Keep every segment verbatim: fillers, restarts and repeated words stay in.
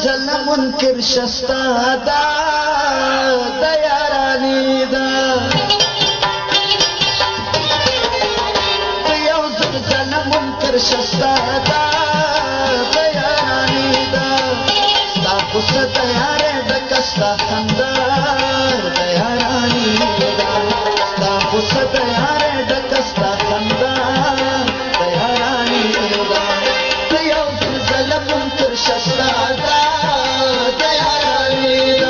زل منکر شستا دا د یارانی دا یو زل منکر شستا دا د یارانی دا ستا غصه د یارې ډکه ستا خندا د یارانی دا ستا غصه د یارې ډکه ستا خندا د یارانی دا ته یو زل منکر شستا دا د یارانی دا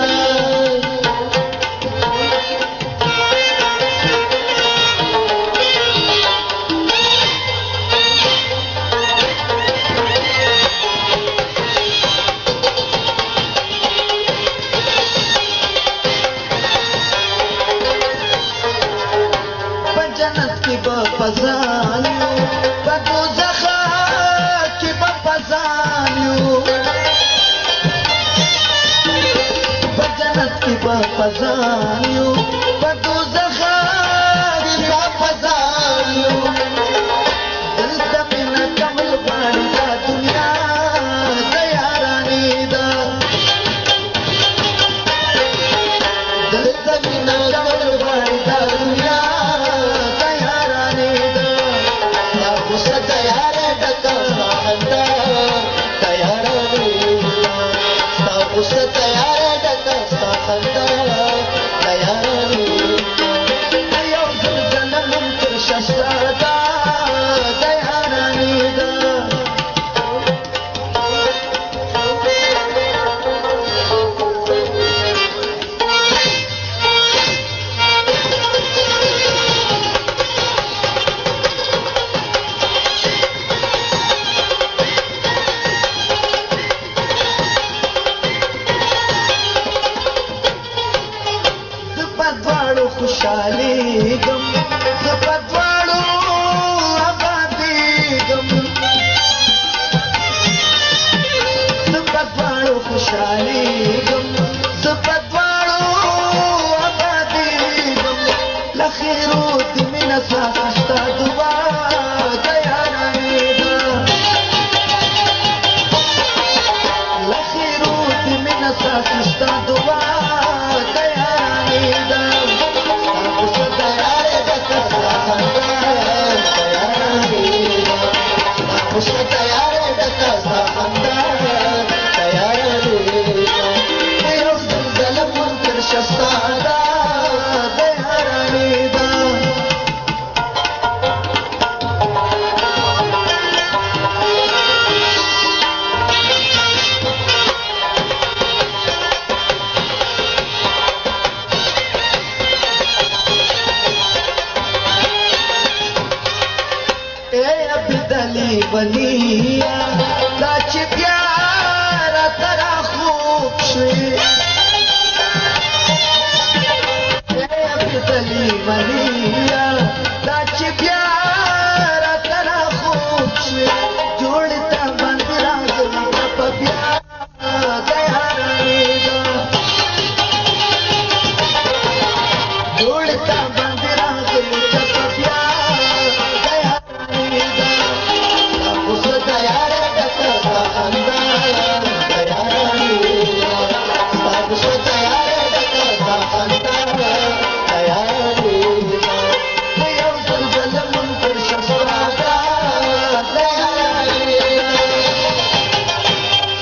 پزانیو بدو زخا کی بپزانیو بجنت کی بپزانیو بدو زخا کی بپزانیو دلتا بنا کمل بانی دا دنیا دا یارانی دا دلتا بنا کمل بانی دا دنیا خوشحالی گم زپدوارو آبادی گم زپدوارو خوشحالی گم زپدوارو آبادی گم لخیرو دی من ساخشتا دعا دیارانی دا لخیرو دی من ساخشتا دعا دیارانی دا دلی بنیا دا چې بیا راته راخوب شوې دلی بنیا